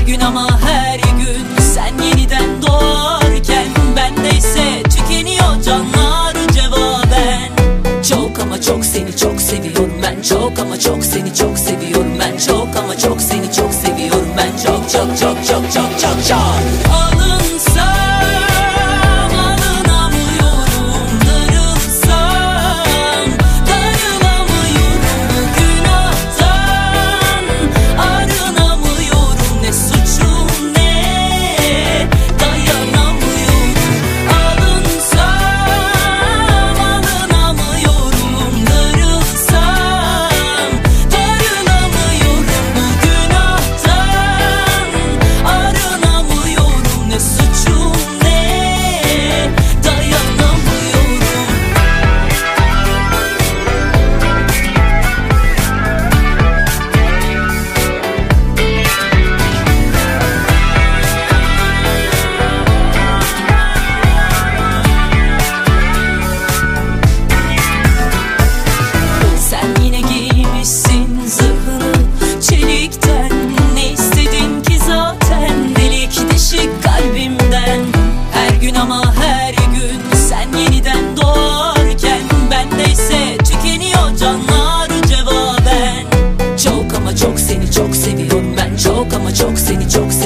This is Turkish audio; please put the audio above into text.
gün ama her gün sen yeniden doğarken, bendeyse tükeniyor canlar cevaben. Çok ama çok seni çok seviyorum ben, çok ama çok seni çok seviyorum ben, çok ama çok seni çok seviyorum ben, çok çok çok çok çok çok çok. Alınsam alınamıyorum, darılsam darılamıyorum, bu günahtan arınamıyorum, ne suçum ne dayanamıyorum. Alınsam alınamıyorum, darılsam darılamıyorum, bu günahtan arınamıyorum, ne suçum ne dayanamıyorum. Sen yine giymişsin zırhını çelikten, ne istedin ki zaten delik deşik kalbimden. Her gün ama her gün sen yeniden doğarken, bendeyse tükeniyor canlar cevaben. Çok ama çok seni çok seviyorum ben, çok ama çok seni çok